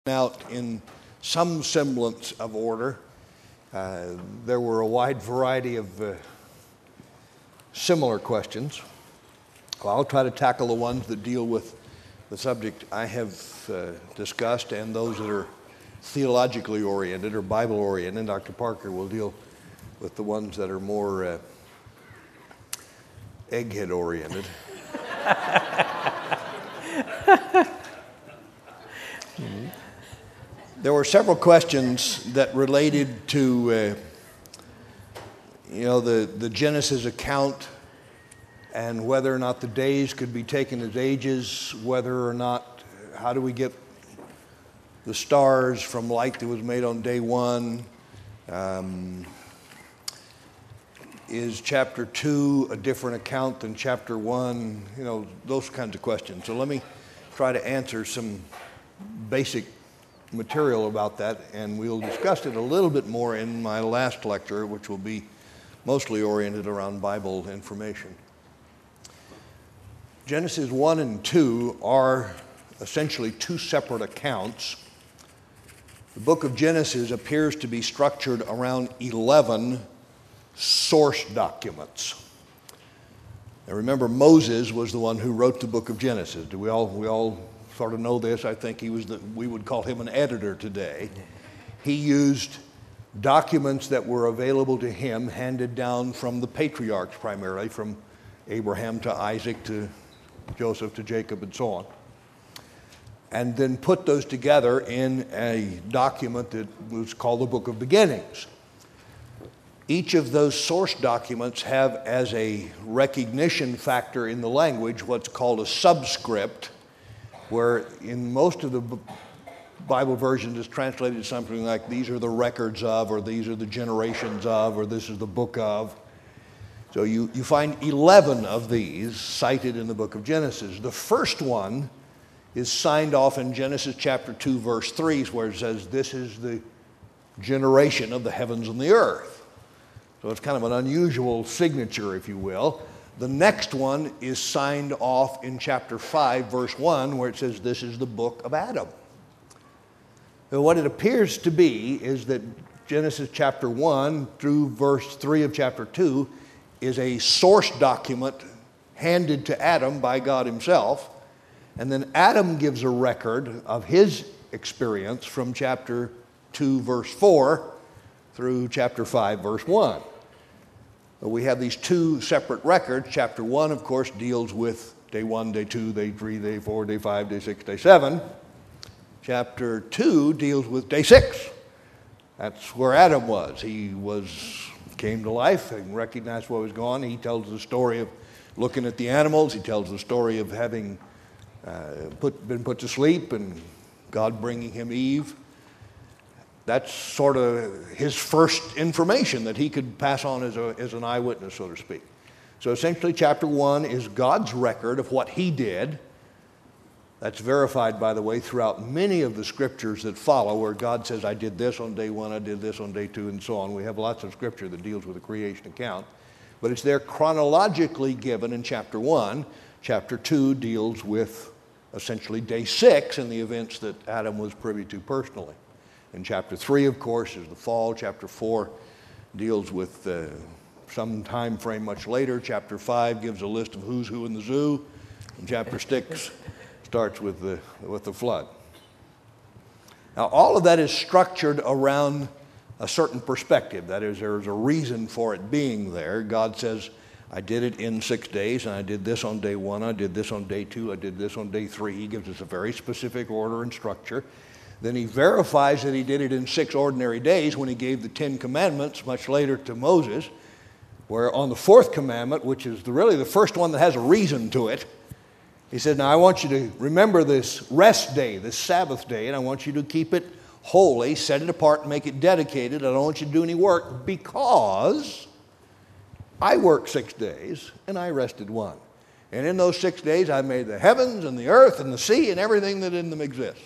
out in some semblance of order. There were a wide variety of similar questions. Well, I'll try to tackle the ones that deal with the subject I have discussed and those that are theologically oriented or Bible oriented. Dr. Parker will deal with the ones that are more egghead oriented. There were several questions that related to, the Genesis account and whether or not the days could be taken as ages, whether or not, how do we get the stars from light that was made on day one? Is chapter 2 a different account than chapter 1? Those kinds of questions. So let me try to answer some basic material about that, and we'll discuss it a little bit more in my last lecture, which will be mostly oriented around Bible information. Genesis 1 and 2 are essentially two separate accounts. The book of Genesis appears to be structured around 11 source documents. Now remember, Moses was the one who wrote the book of Genesis. We all sort of know this. I think we would call him an editor today. He used documents that were available to him, handed down from the patriarchs primarily, from Abraham to Isaac to Joseph to Jacob and so on, and then put those together in a document that was called the Book of Beginnings. Each of those source documents have as a recognition factor in the language what's called a subscript, where in most of the Bible versions it's translated something like these are the records of, or these are the generations of, or this is the book of. So you find 11 of these cited in the book of Genesis. The first one is signed off in Genesis chapter 2 verse 3, where it says this is the generation of the heavens and the earth. So it's kind of an unusual signature, if you will. The next one is signed off in chapter 5, verse 1, where it says, this is the book of Adam. Now, what it appears to be is that Genesis chapter 1 through verse 3 of chapter 2 is a source document handed to Adam by God himself. And then Adam gives a record of his experience from chapter 2, verse 4 through chapter 5, verse 1. We have these two separate records. Chapter 1, of course, deals with day 1, day 2, day 3, day 4, day 5, day 6, day 7. Chapter 2 deals with day 6. That's where Adam was. He came to life and recognized what was going on. He tells the story of looking at the animals. He tells the story of having been put to sleep and God bringing him Eve. That's sort of his first information that he could pass on as an eyewitness, so to speak. So essentially, chapter 1 is God's record of what he did. That's verified, by the way, throughout many of the scriptures that follow, where God says, I did this on day 1, I did this on day 2, and so on. We have lots of scripture that deals with the creation account. But it's there chronologically given in chapter 1. Chapter 2 deals with essentially day 6 and the events that Adam was privy to personally. And chapter 3, of course, is the fall. Chapter 4 deals with some time frame much later. Chapter 5 gives a list of who's who in the zoo. And chapter 6 starts with the flood. Now, all of that is structured around a certain perspective. That is, there's a reason for it being there. God says, I did it in 6 days, and I did this on day 1, I did this on day 2, I did this on day 3. He gives us a very specific order and structure. Then he verifies that he did it in 6 ordinary days when he gave the 10 commandments much later to Moses, where on the 4th commandment, which is really the first one that has a reason to it, he said, now I want you to remember this rest day, this Sabbath day, and I want you to keep it holy, set it apart, and make it dedicated. I don't want you to do any work because I worked 6 days and I rested 1. And in those 6 days I made the heavens and the earth and the sea and everything that in them exists.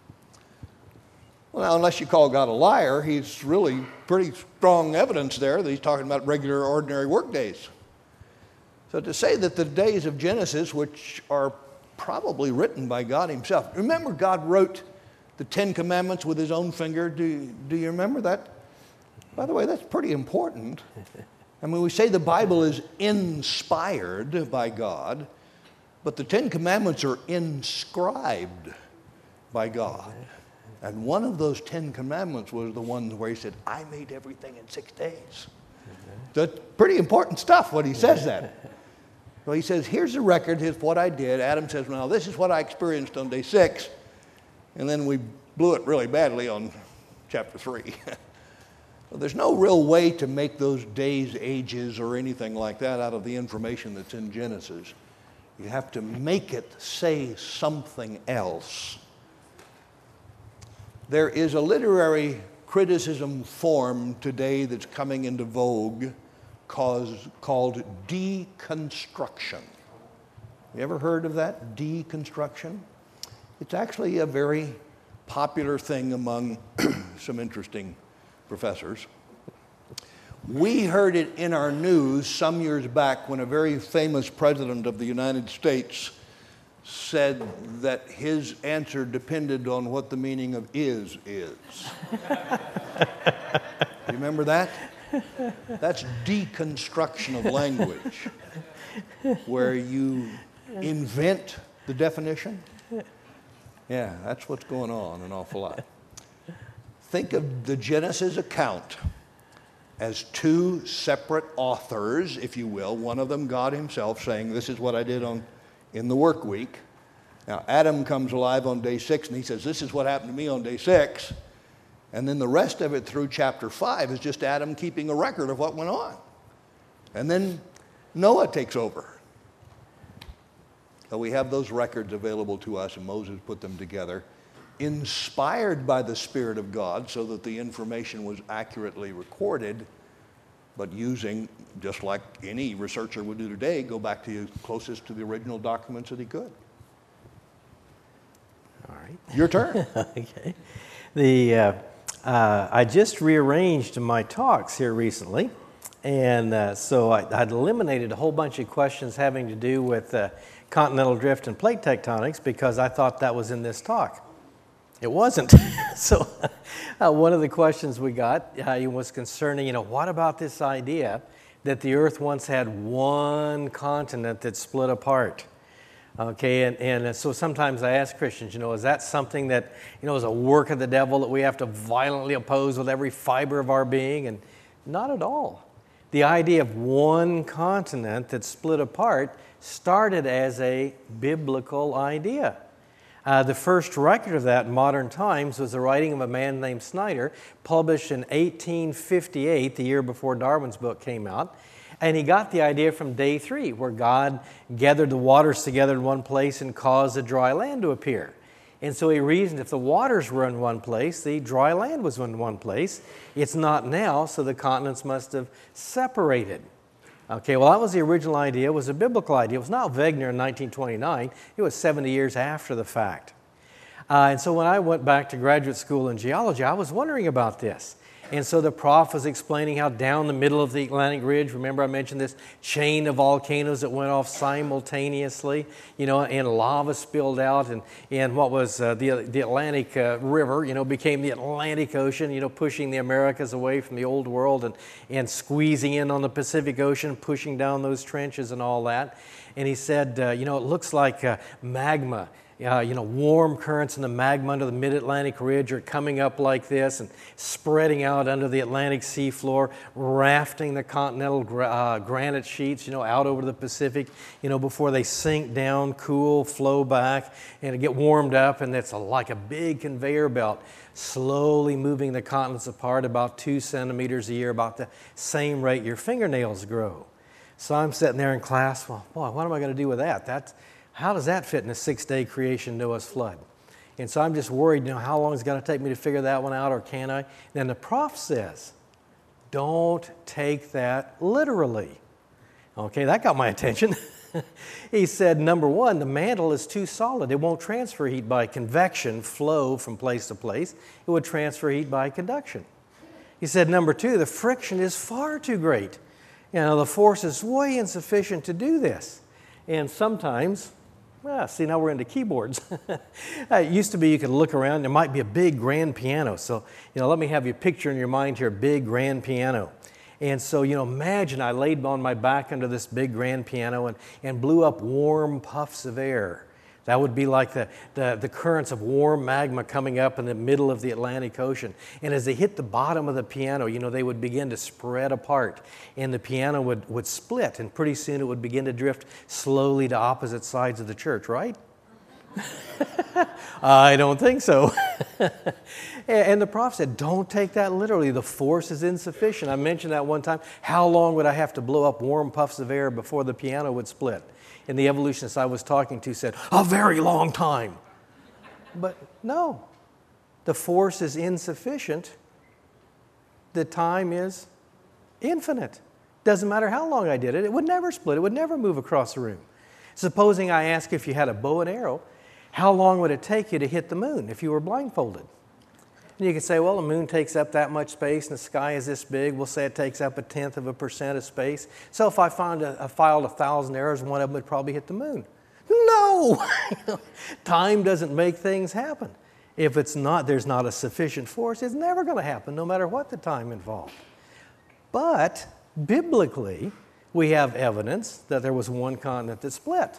Well, now, unless you call God a liar, he's really pretty strong evidence there that he's talking about regular, ordinary work days. So to say that the days of Genesis, which are probably written by God himself. Remember, God wrote the Ten Commandments with his own finger. Do you remember that? By the way, that's pretty important. I mean, we say the Bible is inspired by God, but the Ten Commandments are inscribed by God. And one of those Ten Commandments was the one where he said, I made everything in 6 days. That's pretty important stuff when he says that. So he says, here's the record, here's what I did. Adam says, well, this is what I experienced on day 6. And then we blew it really badly on chapter 3. So there's no real way to make those days, ages, or anything like that out of the information that's in Genesis. You have to make it say something else. There is a literary criticism form today that's coming into vogue called deconstruction. You ever heard of that, deconstruction? It's actually a very popular thing among some interesting professors. We heard it in our news some years back when a very famous president of the United States said that his answer depended on what the meaning of is. You remember that? That's deconstruction of language, where you invent the definition. Yeah, that's what's going on an awful lot. Think of the Genesis account as two separate authors, if you will. One of them, God himself, saying, this is what I did in the work week. Now, Adam comes alive on day 6, and he says, this is what happened to me on day 6. And then the rest of it through chapter 5 is just Adam keeping a record of what went on. And then Noah takes over. So we have those records available to us, and Moses put them together, inspired by the Spirit of God so that the information was accurately recorded, but using, just like any researcher would do today, go back to closest to the original documents that he could. All right. Your turn. Okay. I just rearranged my talks here recently, and so I'd eliminated a whole bunch of questions having to do with continental drift and plate tectonics because I thought that was in this talk. It wasn't. So one of the questions we got was concerning, what about this idea that the Earth once had one continent that split apart? Okay, and so sometimes I ask Christians, is that something that, is a work of the devil that we have to violently oppose with every fiber of our being? And not at all. The idea of one continent that split apart started as a biblical idea. The first record of that in modern times was the writing of a man named Snyder, published in 1858, the year before Darwin's book came out. And he got the idea from day 3, where God gathered the waters together in one place and caused the dry land to appear. And so he reasoned if the waters were in one place, the dry land was in one place. It's not now, so the continents must have separated. Okay, well, that was the original idea. It was a biblical idea. It was not Wegener in 1929. It was 70 years after the fact. And so when I went back to graduate school in geology, I was wondering about this. And so the prof was explaining how down the middle of the Atlantic Ridge, remember I mentioned this chain of volcanoes that went off simultaneously, and lava spilled out, and what was the Atlantic River, became the Atlantic Ocean, pushing the Americas away from the old world and squeezing in on the Pacific Ocean, pushing down those trenches and all that. And he said, it looks like magma. Warm currents in the magma under the mid-Atlantic ridge are coming up like this and spreading out under the Atlantic seafloor, rafting the continental granite sheets, out over the Pacific, before they sink down, cool, flow back, and get warmed up, and it's like a big conveyor belt, slowly moving the continents apart about 2 centimeters a year, about the same rate your fingernails grow. So I'm sitting there in class, well, boy, what am I going to do with that? How does that fit in a 6-day creation Noah's flood? And so I'm just worried, how long is it going to take me to figure that one out, or can I? Then the prof says, don't take that literally. Okay, that got my attention. He said, number one, the mantle is too solid. It won't transfer heat by convection, flow from place to place. It would transfer heat by conduction. He said, number two, the friction is far too great. The force is way insufficient to do this. And sometimes, See, now we're into keyboards. It used to be you could look around, there might be a big grand piano. So, let me have you picture in your mind here, big grand piano. And so, imagine I laid on my back under this big grand piano and blew up warm puffs of air. That would be like the currents of warm magma coming up in the middle of the Atlantic Ocean. And as they hit the bottom of the piano, they would begin to spread apart. And the piano would split, and pretty soon it would begin to drift slowly to opposite sides of the church, right? I don't think so. And the prophet said, don't take that literally. The force is insufficient. I mentioned that one time. How long would I have to blow up warm puffs of air before the piano would split? And the evolutionist I was talking to said, a very long time. But no, the force is insufficient. The time is infinite. Doesn't matter how long I did it. It would never split. It would never move across the room. Supposing I ask if you had a bow and arrow, how long would it take you to hit the moon if you were blindfolded? And you could say, well, the moon takes up that much space and the sky is this big. We'll say it takes up 0.1% of space. So if I filed 1,000 arrows, one of them would probably hit the moon. No! Time doesn't make things happen. If there's not a sufficient force, it's never going to happen, no matter what the time involved. But biblically, we have evidence that there was one continent that split.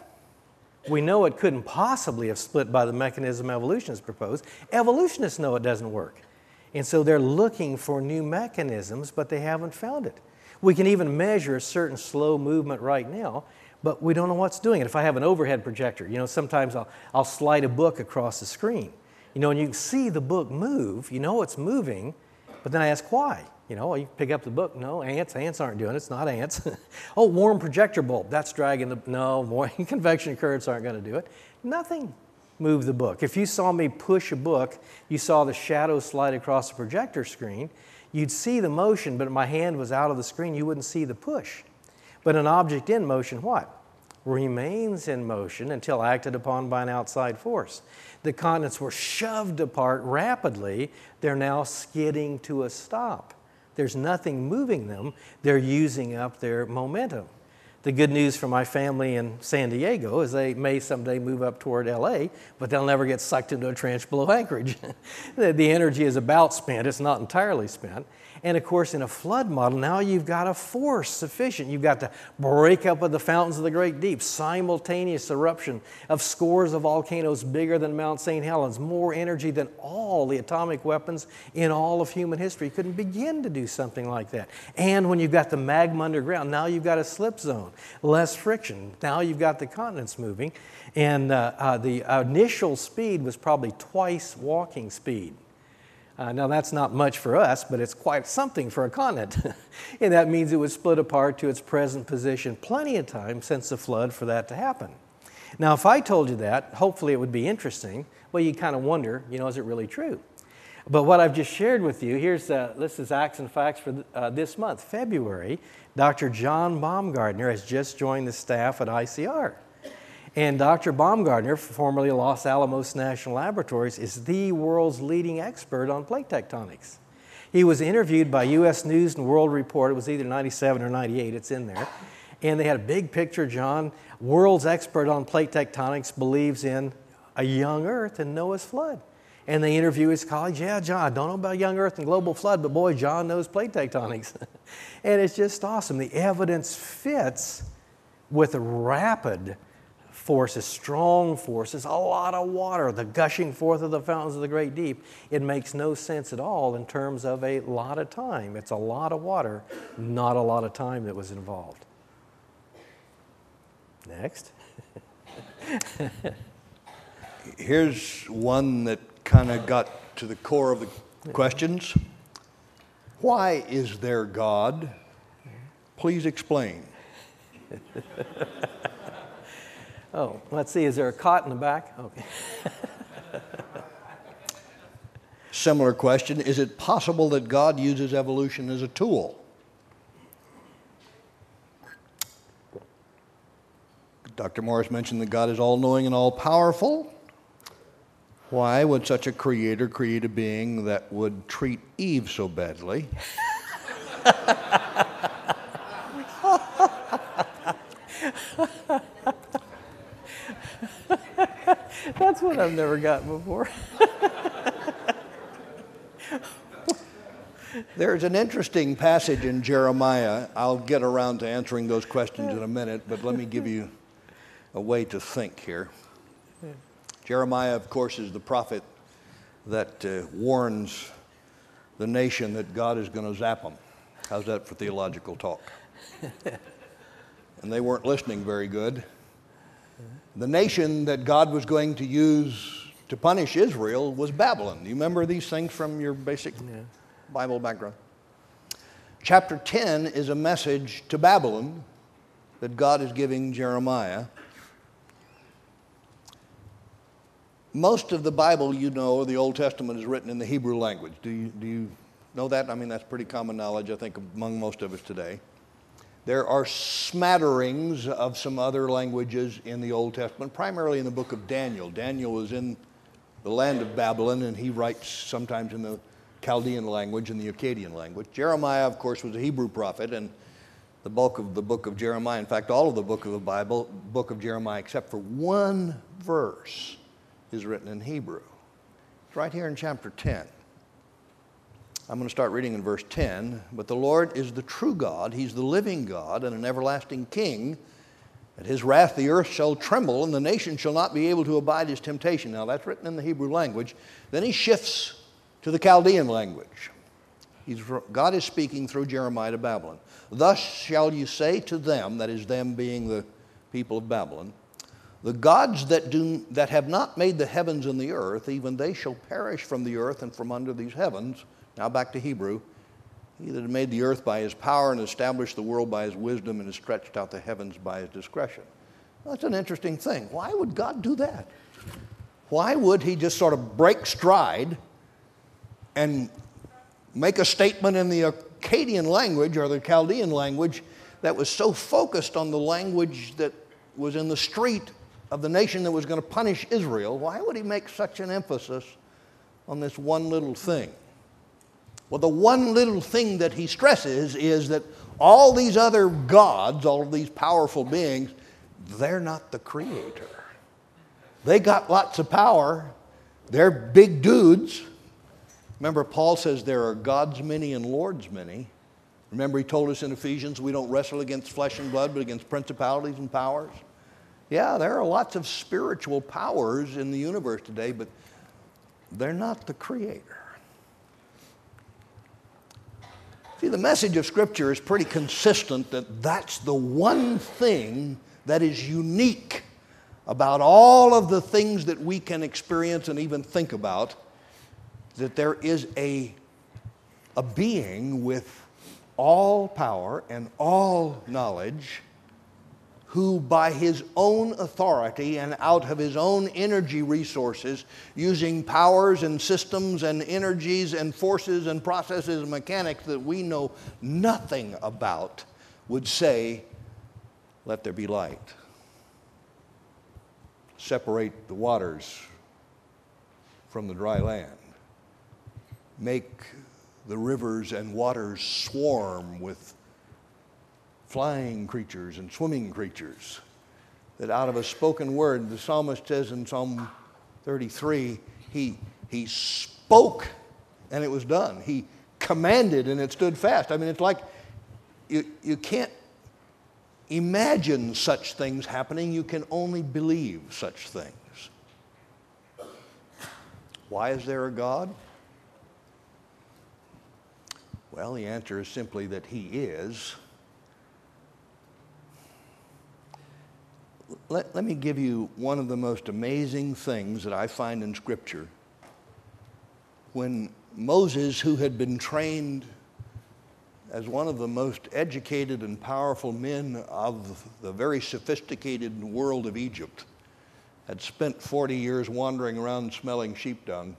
We know it couldn't possibly have split by the mechanism evolutionists proposed. Evolutionists know it doesn't work. And so they're looking for new mechanisms, but they haven't found it. We can even measure a certain slow movement right now, but we don't know what's doing it. If I have an overhead projector, sometimes I'll slide a book across the screen. And you can see the book move, it's moving, but then I ask why. You pick up the book. No, ants aren't doing it. It's not ants. Oh, warm projector bulb. That's dragging no, convection currents aren't going to do it. Nothing moved the book. If you saw me push a book, you saw the shadow slide across the projector screen. You'd see the motion, but if my hand was out of the screen, you wouldn't see the push. But an object in motion, what? Remains in motion until acted upon by an outside force. The continents were shoved apart rapidly. They're now skidding to a stop. There's nothing moving them. They're using up their momentum. The good news for my family in San Diego is they may someday move up toward LA, but they'll never get sucked into a trench below Anchorage. The energy is about spent. It's not entirely spent. And of course, in a flood model, now you've got a force sufficient. You've got the breakup of the fountains of the great deep, simultaneous eruption of scores of volcanoes bigger than Mount St. Helens, more energy than all the atomic weapons in all of human history. Couldn't begin to do something like that. And when you've got the magma underground, now you've got a slip zone, less friction. Now you've got the continents moving. And the initial speed was probably twice walking speed. Now, that's not much for us, but it's quite something for a continent. And that means it was split apart to its present position plenty of time since the flood for that to happen. Now, if I told you that, hopefully it would be interesting. Well, you kind of wonder, is it really true? But what I've just shared with you, this is Acts and Facts for this month, February. Dr. John Baumgartner has just joined the staff at ICR. And Dr. Baumgartner, formerly Los Alamos National Laboratories, is the world's leading expert on plate tectonics. He was interviewed by U.S. News and World Report. It was either 97 or 98. It's in there. And they had a big picture. John, world's expert on plate tectonics, believes in a young Earth and Noah's flood. And they interview his colleagues. Yeah, John, I don't know about young Earth and global flood, but boy, John knows plate tectonics. And it's just awesome. The evidence fits with rapid forces, strong forces, a lot of water, the gushing forth of the fountains of the great deep. It makes no sense at all in terms of a lot of time. It's a lot of water, not a lot of time that was involved. Next. Here's one that kind of got to the core of the questions. Why is there God? Please explain. Oh, let's see, is there a cot in the back? Okay. Similar question, is it possible that God uses evolution as a tool? Dr. Morris mentioned that God is all-knowing and all-powerful. Why would such a creator create a being that would treat Eve so badly? one I've never gotten before. There's an interesting passage in Jeremiah. I'll get around to answering those questions in a minute, but let me give you a way to think here. Jeremiah, of course, is the prophet that warns the nation that God is going to zap them. How's that for theological talk? And they weren't listening very good. The nation that God was going to use to punish Israel was Babylon. Do you remember these things from your basic Bible background? Chapter 10 is a message to Babylon that God is giving Jeremiah. Most of the Bible, you know, the Old Testament is written in the Hebrew language. Do you know that? I mean, that's pretty common knowledge, I think, among most of us today. There are smatterings of some other languages in the Old Testament, primarily in the book of Daniel. Daniel was in the land of Babylon, and he writes sometimes in the Chaldean language and the Akkadian language. Jeremiah, of course, was a Hebrew prophet, and the bulk of the book of Jeremiah, in fact, all of the book of the Bible, book of Jeremiah, except for one verse, is written in Hebrew. It's right here in chapter 10. I'm going to start reading in verse 10. But the Lord is the true God. He's the living God and an everlasting King. At his wrath the earth shall tremble, and the nation shall not be able to abide his temptation. Now that's written in the Hebrew language. Then he shifts to the Chaldean language. God is speaking through Jeremiah to Babylon. Thus shall you say to them, that is them being the people of Babylon, the gods that have not made the heavens and the earth, even they shall perish from the earth and from under these heavens. Now back to Hebrew. He that made the earth by his power and established the world by his wisdom and has stretched out the heavens by his discretion. Well, that's an interesting thing. Why would God do that? Why would he just sort of break stride and make a statement in the Akkadian language or the Chaldean language that was so focused on the language that was in the street of the nation that was going to punish Israel? Why would he make such an emphasis on this one little thing? Well, the one little thing that he stresses is that all these other gods, all of these powerful beings, they're not the creator. They got lots of power. They're big dudes. Remember, Paul says there are gods many and lords many. Remember, he told us in Ephesians we don't wrestle against flesh and blood, but against principalities and powers. Yeah, there are lots of spiritual powers in the universe today, but they're not the creator. See, the message of Scripture is pretty consistent that that's the one thing that is unique about all of the things that we can experience and even think about, that there is a being with all power and all knowledge who by his own authority and out of his own energy resources, using powers and systems and energies and forces and processes and mechanics that we know nothing about, would say, let there be light. Separate the waters from the dry land. Make the rivers and waters swarm with flying creatures and swimming creatures. That out of a spoken word, the psalmist says in Psalm 33, he spoke and it was done. He commanded and it stood fast. I mean, it's like you can't imagine such things happening. You can only believe such things. Why is there a God? Well, the answer is simply that he is. Let me give you one of the most amazing things that I find in Scripture. When Moses, who had been trained as one of the most educated and powerful men of the very sophisticated world of Egypt, had spent 40 years wandering around smelling sheep dung.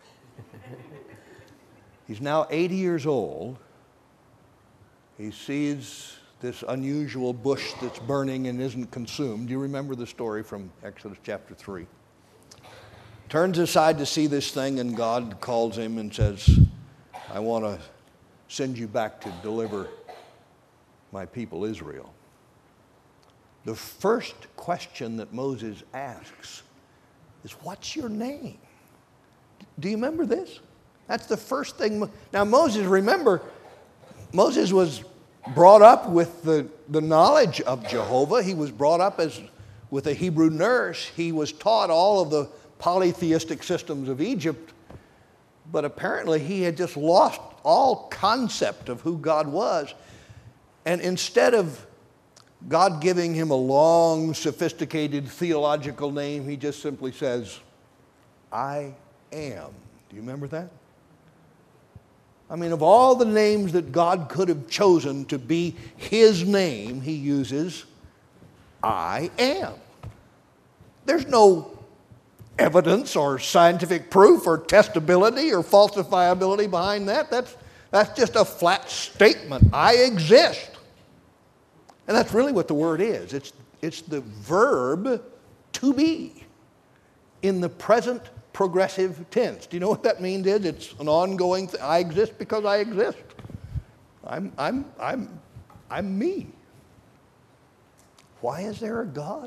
He's now 80 years old. He sees this unusual bush that's burning and isn't consumed. Do you remember the story from Exodus chapter 3? Turns aside to see this thing, and God calls him and says, I want to send you back to deliver my people The first question that Moses asks is, what's your name? Do you remember this? That's the first thing. Now Moses, remember, Moses was brought up with the knowledge of Jehovah. He was brought up with a Hebrew nurse. He was taught all of the polytheistic systems of Egypt. But apparently he had just lost all concept of who God was. And instead of God giving him a long, sophisticated theological name, he just simply says, I am. Do you remember that? I mean, of all the names that God could have chosen to be his name, he uses, I am. There's no evidence or scientific proof or testability or falsifiability behind that. That's just a flat statement. I exist. And that's really what the word is. It's the verb to be in the present progressive tense. Do you know what that means? It's an ongoing thing. I exist because I exist. I'm me. Why is there a God?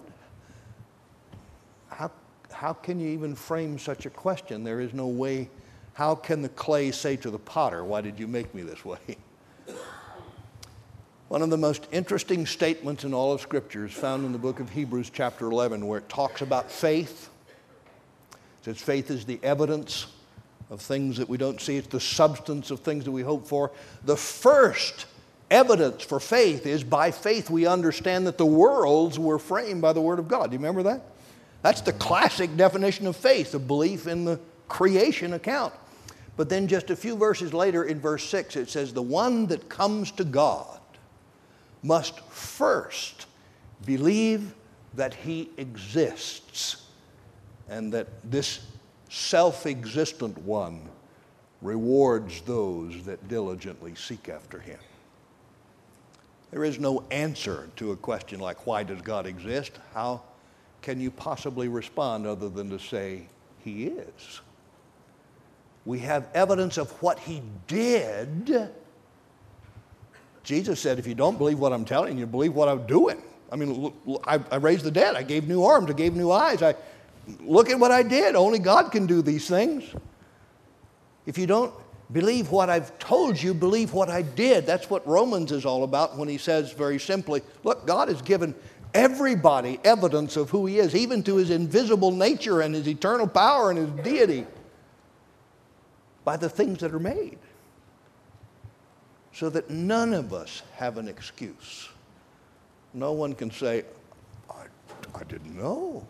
How can you even frame such a question? There is no way. How can the clay say to the potter, why did you make me this way? One of the most interesting statements in all of Scripture is found in the book of Hebrews chapter 11, where it talks about faith. It says faith is the evidence of things that we don't see. It's the substance of things that we hope for. The first evidence for faith is by faith we understand that the worlds were framed by the Word of God. Do you remember that? That's the classic definition of faith, a belief in the creation account. But then just a few verses later in verse 6, it says, the one that comes to God must first believe that he exists and that this self-existent one rewards those that diligently seek after him. There is no answer to a question like, why does God exist? How can you possibly respond other than to say, he is? We have evidence of what he did. Jesus said, if you don't believe what I'm telling you, believe what I'm doing. I mean, I raised the dead. I gave new arms. I gave new eyes. Look at what I did. Only God can do these things. If you don't believe what I've told you, believe what I did. That's what Romans is all about when he says very simply, look, God has given everybody evidence of who he is, even to his invisible nature and his eternal power and his deity, by the things that are made, so that none of us have an excuse. No one can say, I didn't know.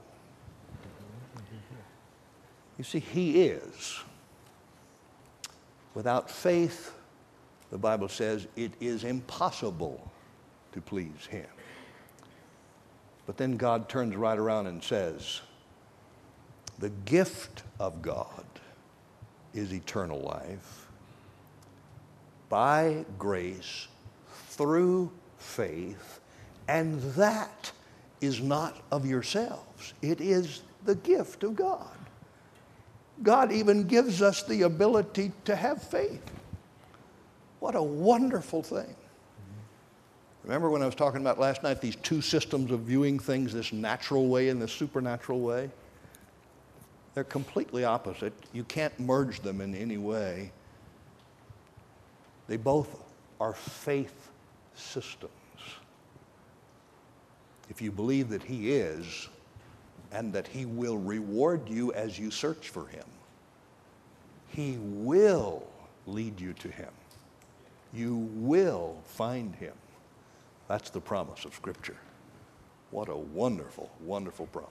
You see, he is. Without faith, the Bible says, it is impossible to please him. But then God turns right around and says, the gift of God is eternal life by grace through faith, and that is not of yourselves. It is the gift of God. God even gives us the ability to have faith. What a wonderful thing. Remember when I was talking about last night these two systems of viewing things, this natural way and this supernatural way? They're completely opposite. You can't merge them in any way. They both are faith systems. If you believe that he is and that he will reward you as you search for him, he will lead you to him. You will find him. That's the promise of Scripture. What a wonderful, wonderful promise.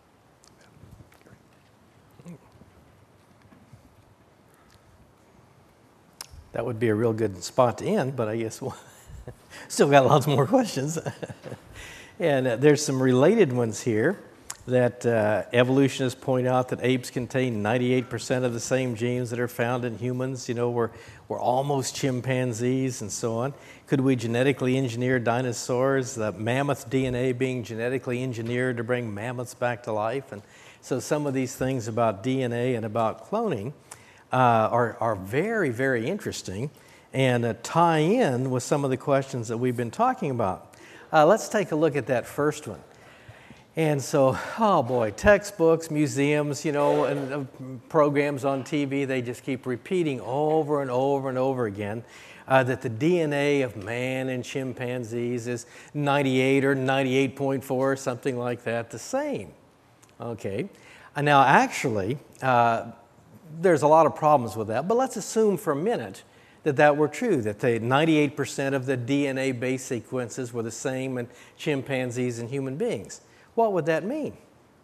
That would be a real good spot to end, but I guess we'll still got lots more questions. And there's some related ones here that evolutionists point out that apes contain 98% of the same genes that are found in humans. You know, we're almost chimpanzees and so on. Could we genetically engineer dinosaurs? The mammoth DNA being genetically engineered to bring mammoths back to life. And so some of these things about DNA and about cloning are very, very interesting and tie in with some of the questions that we've been talking about. Let's take a look at that first one. And so, oh boy, textbooks, museums, and programs on TV, they just keep repeating over and over and over again that the DNA of man and chimpanzees is 98 or 98.4, something like that, the same. Okay. And now, actually, there's a lot of problems with that, but let's assume for a minute that were true, that the 98% of the DNA base sequences were the same in chimpanzees and human beings. What would that mean?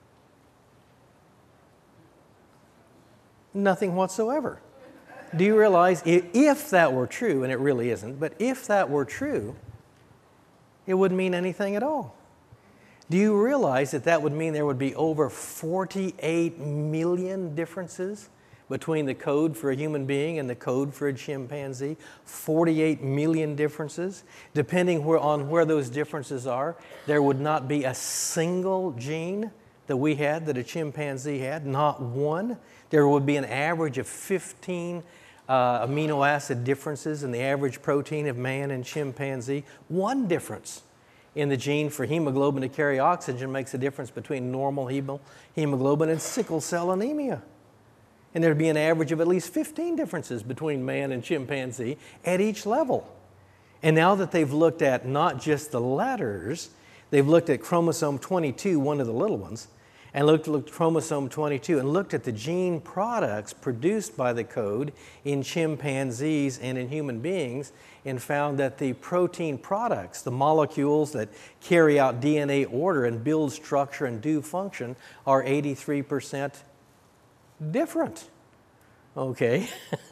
Nothing whatsoever. Do you realize if that were true, and it really isn't, but if that were true, it wouldn't mean anything at all. Do you realize that would mean there would be over 48 million differences between the code for a human being and the code for a chimpanzee? 48 million differences. Depending on where those differences are, there would not be a single gene that we had that a chimpanzee had, not one. There would be an average of 15 amino acid differences in the average protein of man and chimpanzee. One difference in the gene for hemoglobin to carry oxygen makes a difference between normal hemoglobin and sickle cell anemia. And there'd be an average of at least 15 differences between man and chimpanzee at each level. And now that they've looked at not just the letters, they've looked at chromosome 22, one of the little ones, and looked at chromosome 22 and looked at the gene products produced by the code in chimpanzees and in human beings, and found that the protein products, the molecules that carry out DNA order and build structure and do function, are 83% different. Okay?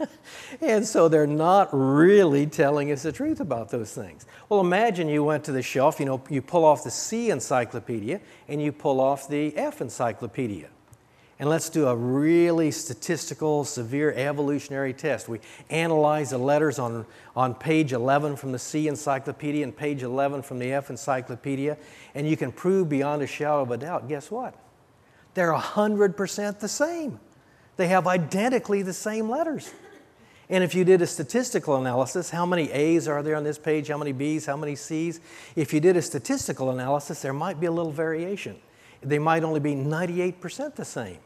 And so they're not really telling us the truth about those things. Well, imagine you went to the shelf, you pull off the C encyclopedia and you pull off the F encyclopedia. And let's do a really statistical, severe evolutionary test. We analyze the letters on page 11 from the C encyclopedia and page 11 from the F encyclopedia, and you can prove beyond a shadow of a doubt, guess what? They're 100% the same. They have identically the same letters. And if you did a statistical analysis, how many A's are there on this page, how many B's, how many C's? If you did a statistical analysis, there might be a little variation. They might only be 98% the same.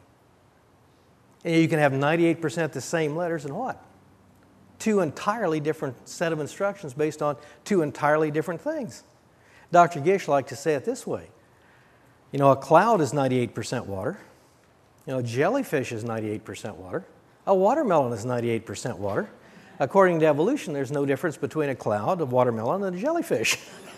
And you can have 98% the same letters and what? Two entirely different set of instructions based on two entirely different things. Dr. Gish liked to say it this way. A cloud is 98% water. Jellyfish is 98% water. A watermelon is 98% water. According to evolution, there's no difference between a cloud, a watermelon, and a jellyfish.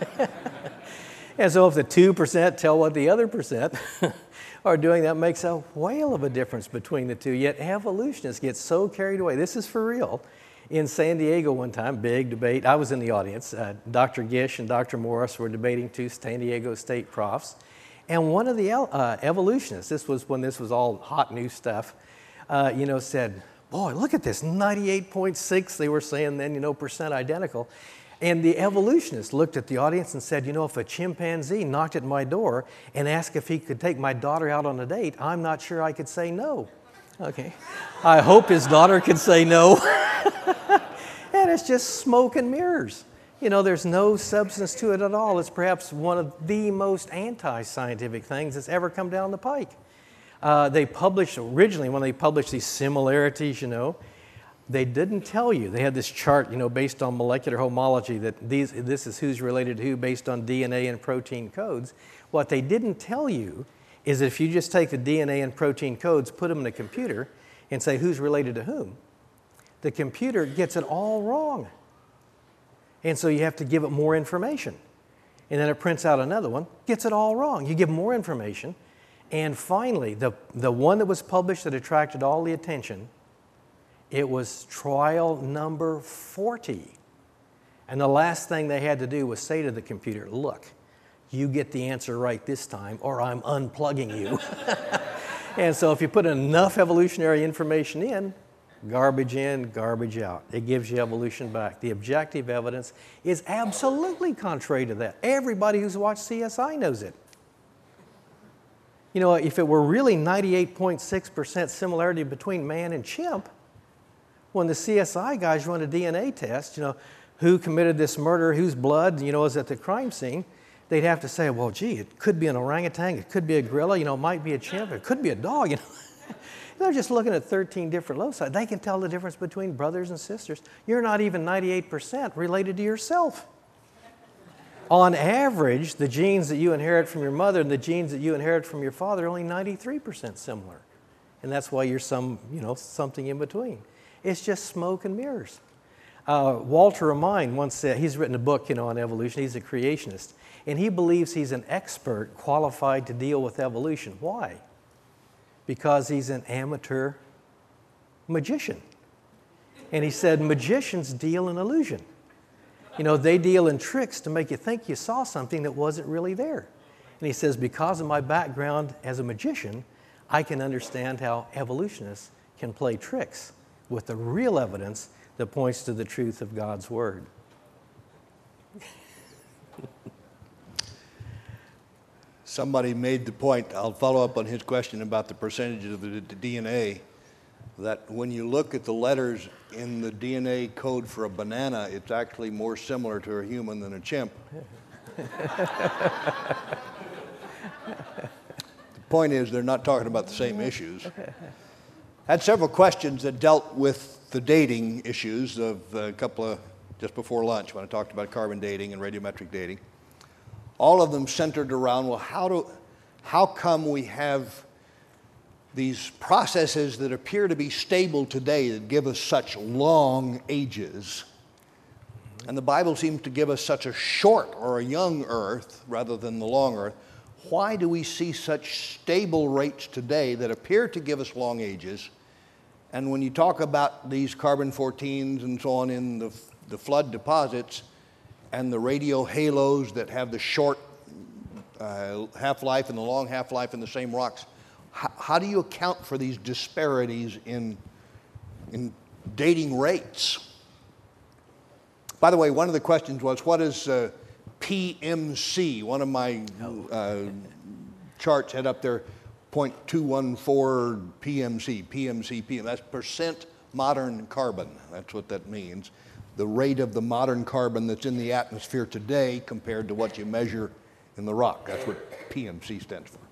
And so if the 2% tell what the other percent are doing, that makes a whale of a difference between the two. Yet evolutionists get so carried away. This is for real. In San Diego one time, big debate. I was in the audience. Dr. Gish and Dr. Morris were debating, two San Diego State profs. And one of the evolutionists, this was when this was all hot new stuff, said, boy, look at this, 98.6, they were saying then, percent identical. And the evolutionist looked at the audience and said, if a chimpanzee knocked at my door and asked if he could take my daughter out on a date, I'm not sure I could say no. Okay. I hope his daughter could say no. And it's just smoke and mirrors. There's no substance to it at all. It's perhaps one of the most anti-scientific things that's ever come down the pike. They published, originally when they published these similarities, they didn't tell you. They had this chart, based on molecular homology that this is who's related to who based on DNA and protein codes. What they didn't tell you is that if you just take the DNA and protein codes, put them in a computer, and say who's related to whom, the computer gets it all wrong. And so you have to give it more information. And then it prints out another one, gets it all wrong. You give more information. And finally, the one that was published that attracted all the attention, it was trial number 40. And the last thing they had to do was say to the computer, look, you get the answer right this time or I'm unplugging you. And so if you put enough evolutionary information in, garbage in, garbage out. It gives you evolution back. The objective evidence is absolutely contrary to that. Everybody who's watched CSI knows it. If it were really 98.6% similarity between man and chimp, when the CSI guys run a DNA test, who committed this murder, whose blood, is at the crime scene, they'd have to say, well, gee, it could be an orangutan, it could be a gorilla, it might be a chimp, it could be a dog, They're just looking at 13 different loci. They can tell the difference between brothers and sisters. You're not even 98% related to yourself. On average, the genes that you inherit from your mother and the genes that you inherit from your father are only 93% similar. And that's why you're something in between. It's just smoke and mirrors. Walter Amine once said, he's written a book, on evolution. He's a creationist. And he believes he's an expert qualified to deal with evolution. Why? Because he's an amateur magician. And he said magicians deal in illusion. They deal in tricks to make you think you saw something that wasn't really there. And he says, because of my background as a magician, I can understand how evolutionists can play tricks with the real evidence that points to the truth of God's Word. Somebody made the point, I'll follow up on his question about the percentage of the DNA, that when you look at the letters in the DNA code for a banana, it's actually more similar to a human than a chimp. The point is, they're not talking about the same issues. Had several questions that dealt with the dating issues of a couple of, just before lunch, when I talked about carbon dating and radiometric dating. All of them centered around, well, how come we have these processes that appear to be stable today that give us such long ages, and the Bible seems to give us such a short or a young earth rather than the long earth? Why do we see such stable rates today that appear to give us long ages? And when you talk about these carbon-14s and so on in the flood deposits, and the radio halos that have the short half-life and the long half-life in the same rocks, how do you account for these disparities in dating rates? By the way, one of the questions was, what is PMC? One of my charts had up there 0.214 PMC, PM. That's percent modern carbon. That's what that means. The rate of the modern carbon that's in the atmosphere today compared to what you measure in the rock. That's what PMC stands for.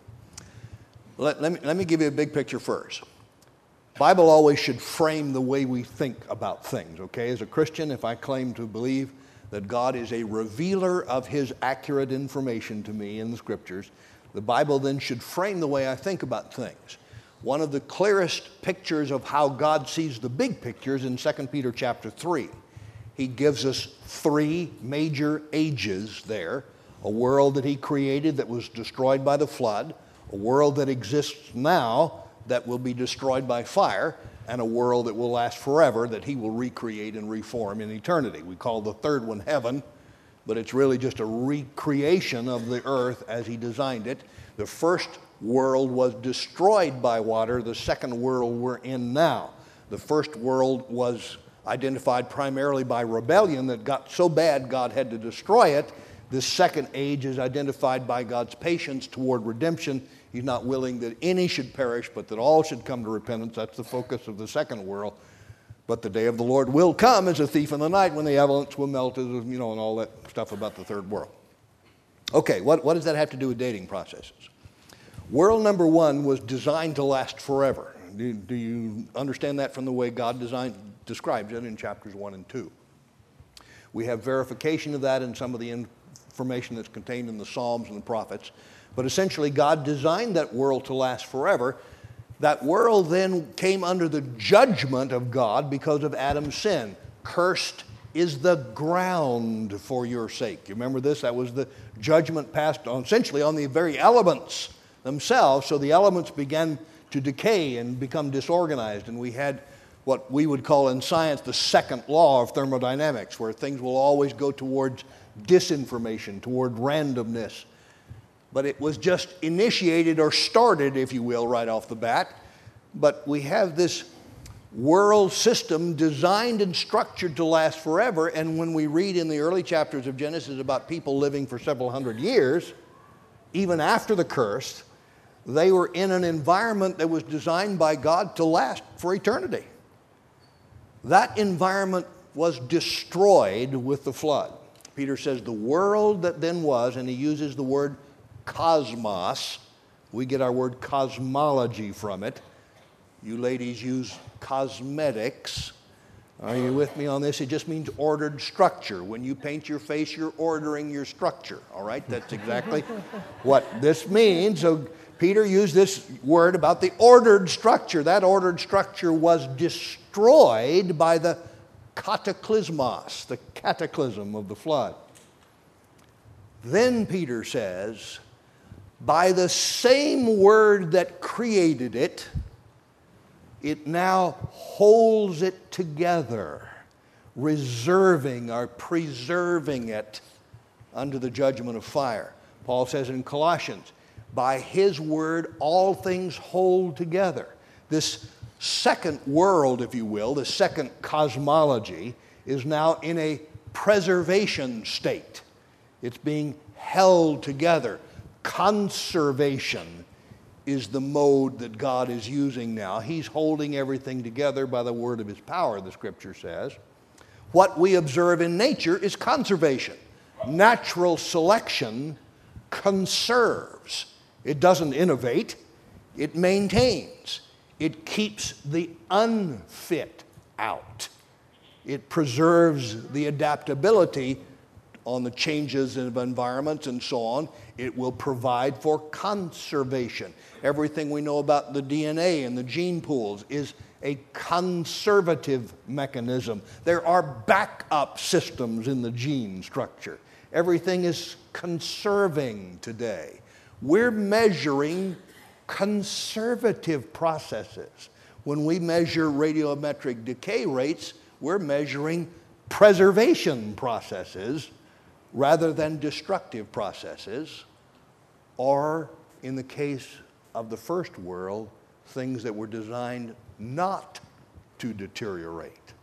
Let me give you a big picture first. Bible always should frame the way we think about things, okay? As a Christian, if I claim to believe that God is a revealer of His accurate information to me in the Scriptures, the Bible then should frame the way I think about things. One of the clearest pictures of how God sees the big picture is in 2 Peter chapter 3. He gives us three major ages there: a world that He created that was destroyed by the flood, a world that exists now that will be destroyed by fire, and a world that will last forever that He will recreate and reform in eternity. We call the third one heaven, but it's really just a recreation of the earth as He designed it. The first world was destroyed by water. The second world we're in now. The first world was identified primarily by rebellion that got so bad God had to destroy it. This second age is identified by God's patience toward redemption. He's not willing that any should perish, but that all should come to repentance. That's the focus of the second world. But the day of the Lord will come as a thief in the night, when the avalanche will melt, and all that stuff about the third world. Okay, what does that have to do with dating processes? World number one was designed to last forever. Do you understand that from the way God describes it in chapters 1 and 2? We have verification of that in some of the information that's contained in the Psalms and the prophets. But essentially, God designed that world to last forever. That world then came under the judgment of God because of Adam's sin. Cursed is the ground for your sake. You remember this? That was the judgment passed on, essentially, on the very elements themselves. So the elements began to decay and become disorganized. And we had what we would call in science the second law of thermodynamics, where things will always go towards disinformation, toward randomness. But it was just initiated or started, if you will, right off the bat. But we have this world system designed and structured to last forever. And when we read in the early chapters of Genesis about people living for several hundred years, even after the curse, they were in an environment that was designed by God to last for eternity. That environment was destroyed with the flood. Peter says, the world that then was, and he uses the word cosmos. We get our word cosmology from it. You ladies use cosmetics. Are you with me on this? It just means ordered structure. When you paint your face, you're ordering your structure. All right? That's exactly what this means. So Peter used this word about the ordered structure. That ordered structure was destroyed by the cataclysmos, the cataclysm of the flood. Then Peter says, by the same word that created it, it now holds it together, reserving or preserving it under the judgment of fire. Paul says in Colossians, by his word all things hold together. This second world, if you will, the second cosmology, is now in a preservation state. It's being held together. Conservation is the mode that God is using now. He's holding everything together by the word of his power, the scripture says. What we observe in nature is conservation. Natural selection conserves. It doesn't innovate, it maintains. It keeps the unfit out. It preserves the adaptability on the changes of environments and so on. It will provide for conservation. Everything we know about the DNA and the gene pools is a conservative mechanism. There are backup systems in the gene structure. Everything is conserving today. We're measuring conservative processes. When we measure radiometric decay rates, we're measuring preservation processes rather than destructive processes, or in the case of the first world, things that were designed not to deteriorate.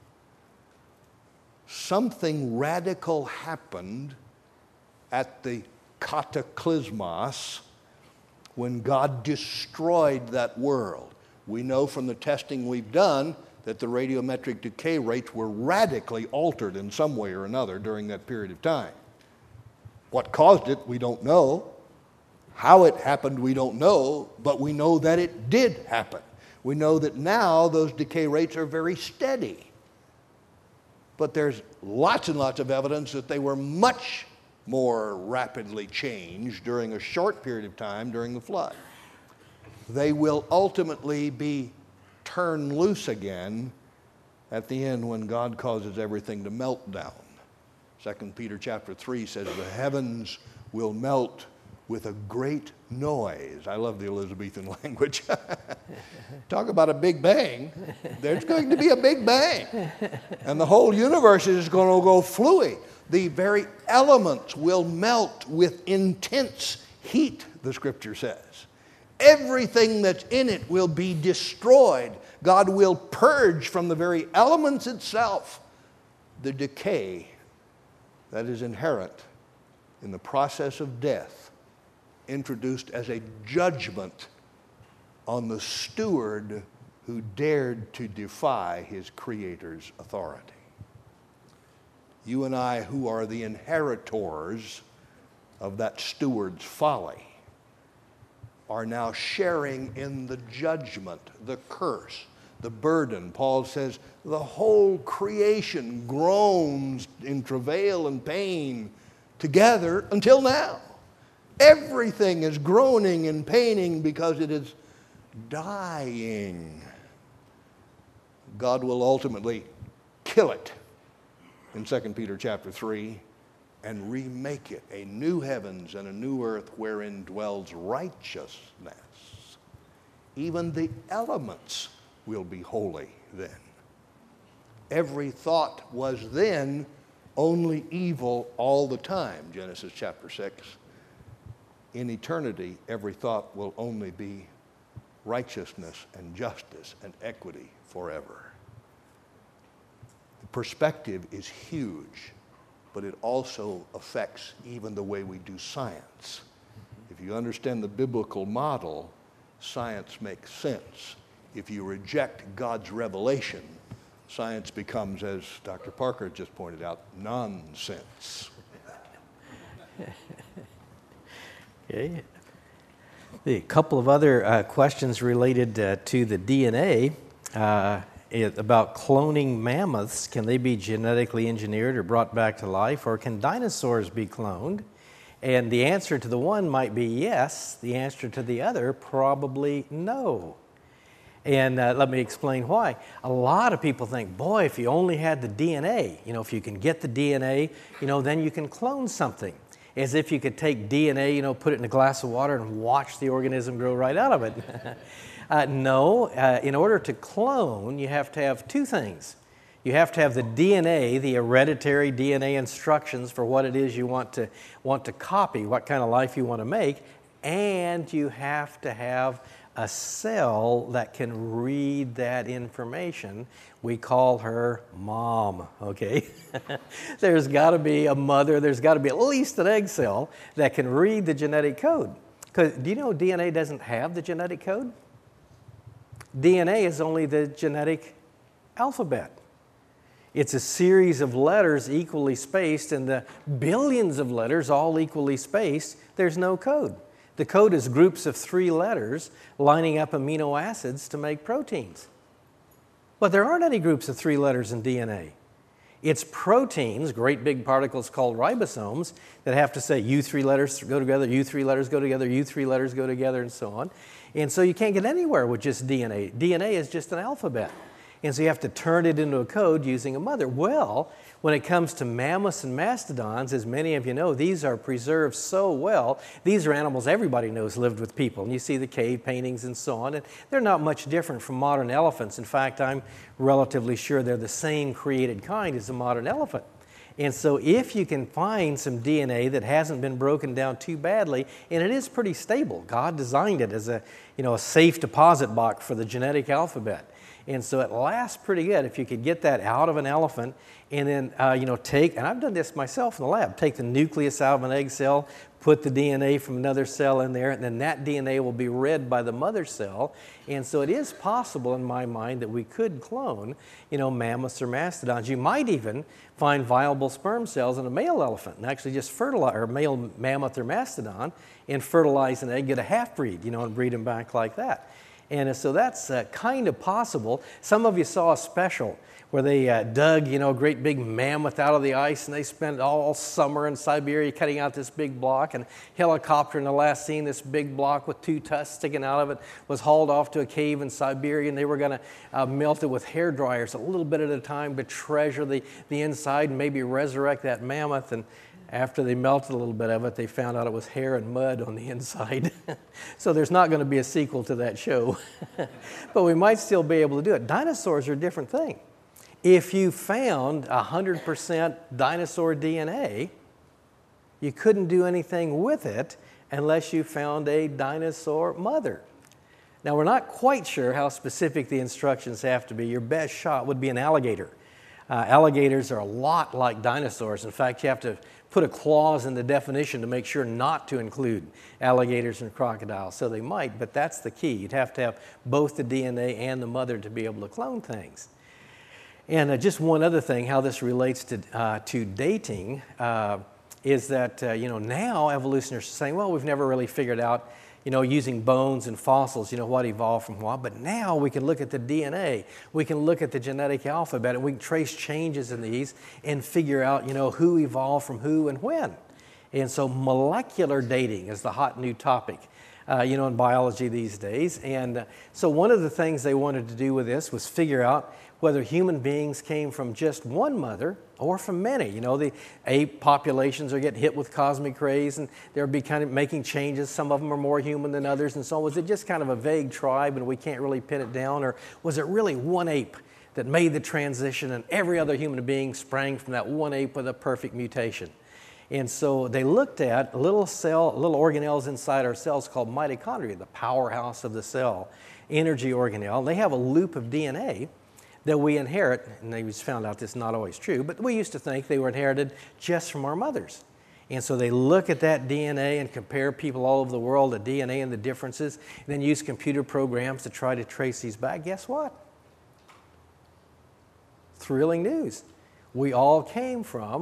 Something radical happened at the cataclysmos when God destroyed that world. We know from the testing we've done that the radiometric decay rates were radically altered in some way or another during that period of time. What caused it, we don't know. How it happened, we don't know, but we know that it did happen. We know that now those decay rates are very steady. But there's lots and lots of evidence that they were much more rapidly changed during a short period of time during the flood. They will ultimately be turned loose again at the end when God causes everything to melt down. 2 Peter chapter 3 says the heavens will melt with a great noise. I love the Elizabethan language. Talk about a big bang. There's going to be a big bang. And the whole universe is going to go flooey. The very elements will melt with intense heat, the scripture says. Everything that's in it will be destroyed. God will purge from the very elements itself the decay that is inherent in the process of death, introduced as a judgment on the steward who dared to defy his Creator's authority. You and I, who are the inheritors of that steward's folly, are now sharing in the judgment, the curse, the burden. Paul says the whole creation groans in travail and pain together until now. Everything is groaning and paining because it is dying. God will ultimately kill it in 2 Peter chapter 3 and remake it a new heavens and a new earth wherein dwells righteousness. Even the elements will be holy then. Every thought was then only evil all the time, Genesis chapter 6. In eternity, every thought will only be righteousness and justice and equity forever. The perspective is huge, but it also affects even the way we do science. If you understand the biblical model, science makes sense. If you reject God's revelation, science becomes, as Dr. Parker just pointed out, nonsense. Okay. A couple of other questions related to the DNA about cloning mammoths. Can they be genetically engineered or brought back to life, or can dinosaurs be cloned? And the answer to the one might be yes. The answer to the other, probably no. And let me explain why. A lot of people think, boy, if you only had the DNA, if you can get the DNA, then you can clone something. As if you could take DNA, put it in a glass of water and watch the organism grow right out of it. No, in order to clone, you have to have two things. You have to have the DNA, the hereditary DNA instructions for what it is you want to copy, what kind of life you want to make, and you have to have a cell that can read that information. We call her mom, okay? There's got to be a mother, there's got to be at least an egg cell that can read the genetic code. Because do you know DNA doesn't have the genetic code? DNA is only the genetic alphabet. It's a series of letters equally spaced, and the billions of letters all equally spaced, there's no code. The code is groups of 3 letters lining up amino acids to make proteins. But there aren't any groups of 3 letters in DNA. It's proteins, great big particles called ribosomes, that have to say you 3 letters go together, you 3 letters go together, you 3 letters go together, and so on. And so you can't get anywhere with just DNA. DNA is just an alphabet. And so you have to turn it into a code using a mother. Well, when it comes to mammoths and mastodons, as many of you know, these are preserved so well. These are animals everybody knows lived with people. And you see the cave paintings and so on. And they're not much different from modern elephants. In fact, I'm relatively sure they're the same created kind as the modern elephant. And so if you can find some DNA that hasn't been broken down too badly, and it is pretty stable. God designed it as a safe deposit box for the genetic alphabet. And so it lasts pretty good if you could get that out of an elephant and then, and I've done this myself in the lab, take the nucleus out of an egg cell, put the DNA from another cell in there, and then that DNA will be read by the mother cell. And so it is possible in my mind that we could clone, mammoths or mastodons. You might even find viable sperm cells in a male elephant and actually just fertilize, or male mammoth or mastodon, and fertilize an egg, get a half-breed, and breed them back like that. And so that's kind of possible. Some of you saw a special where they dug, a great big mammoth out of the ice, and they spent all summer in Siberia cutting out this big block. And helicopter in the last scene, this big block with 2 tusks sticking out of it, was hauled off to a cave in Siberia, and they were going to melt it with hair dryers a little bit at a time to treasure the inside and maybe resurrect that mammoth. And after they melted a little bit of it, they found out it was hair and mud on the inside. So there's not going to be a sequel to that show. But we might still be able to do it. Dinosaurs are a different thing. If you found 100% dinosaur DNA, you couldn't do anything with it unless you found a dinosaur mother. Now, we're not quite sure how specific the instructions have to be. Your best shot would be an alligator. Alligators are a lot like dinosaurs. In fact, you have to put a clause in the definition to make sure not to include alligators and crocodiles. So they might, but that's the key. You'd have to have both the DNA and the mother to be able to clone things. And just one other thing, how this relates to dating, is that now evolutionists are saying, well, we've never really figured out, using bones and fossils, what evolved from what. But now we can look at the DNA, we can look at the genetic alphabet, and we can trace changes in these and figure out, who evolved from who and when. And so molecular dating is the hot new topic, in biology these days. And so one of the things they wanted to do with this was figure out whether human beings came from just one mother or from many. The ape populations are getting hit with cosmic rays, and they'll be kind of making changes. Some of them are more human than others, and so was it just kind of a vague tribe and we can't really pin it down, or was it really one ape that made the transition and every other human being sprang from that one ape with a perfect mutation? And so they looked at little organelles inside our cells called mitochondria, the powerhouse of the cell, energy organelle. They have a loop of DNA that we inherit, and they just found out this is not always true, but we used to think they were inherited just from our mothers. And so they look at that DNA and compare people all over the world, the DNA and the differences, and then use computer programs to try to trace these back. Guess what? Thrilling news. We all came from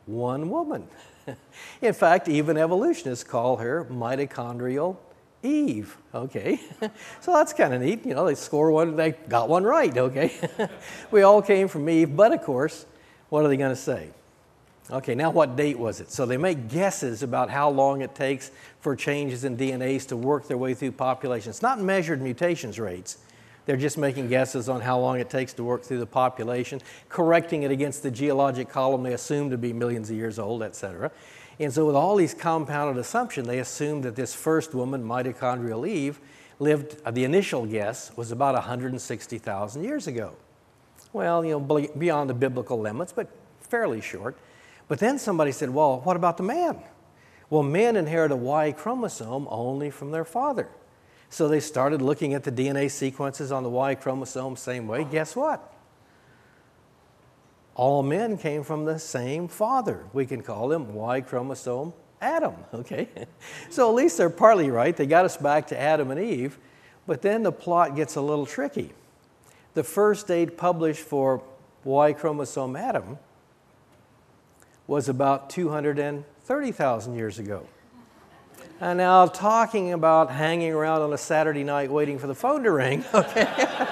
one woman. In fact, even evolutionists call her mitochondrial Eve, okay? So that's kind of neat. They score one, they got one right, okay? We all came from Eve, but of course, what are they going to say? Okay, now what date was it? So they make guesses about how long it takes for changes in DNAs to work their way through populations. It's not measured mutations rates. They're just making guesses on how long it takes to work through the population, correcting it against the geologic column they assume to be millions of years old, etc. And so with all these compounded assumptions, they assumed that this first woman, mitochondrial Eve, lived, the initial guess was about 160,000 years ago. Well, beyond the biblical limits, but fairly short. But then somebody said, well, what about the man? Well, men inherit a Y chromosome only from their father. So they started looking at the DNA sequences on the Y chromosome same way. Guess what? All men came from the same father. We can call him Y chromosome Adam, okay? So at least they're partly right. They got us back to Adam and Eve. But then the plot gets a little tricky. The first date published for Y chromosome Adam was about 230,000 years ago. And now talking about hanging around on a Saturday night waiting for the phone to ring, okay?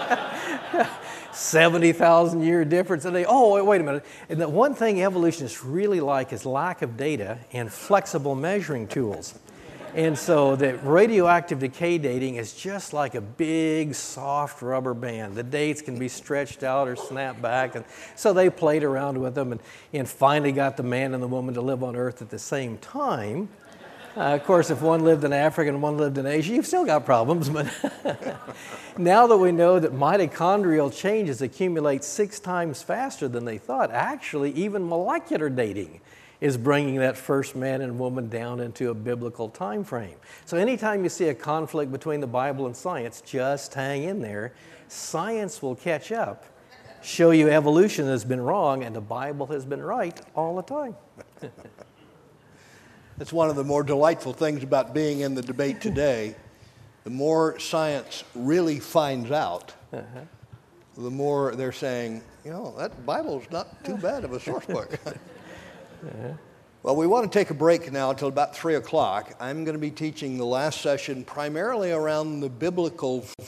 70,000 year difference. And wait a minute. And the one thing evolutionists really like is lack of data and flexible measuring tools. And so the radioactive decay dating is just like a big, soft rubber band. The dates can be stretched out or snapped back. And so they played around with them and finally got the man and the woman to live on Earth at the same time. Of course, if one lived in Africa and one lived in Asia, you've still got problems. But now that we know that mitochondrial changes accumulate 6 times faster than they thought, actually even molecular dating is bringing that first man and woman down into a biblical time frame. So anytime you see a conflict between the Bible and science, just hang in there. Science will catch up, show you evolution has been wrong, and the Bible has been right all the time. That's one of the more delightful things about being in the debate today. The more science really finds out, the more they're saying, that Bible's not too bad of a source book. Well, we want to take a break now until about 3 o'clock. I'm going to be teaching the last session primarily around the biblical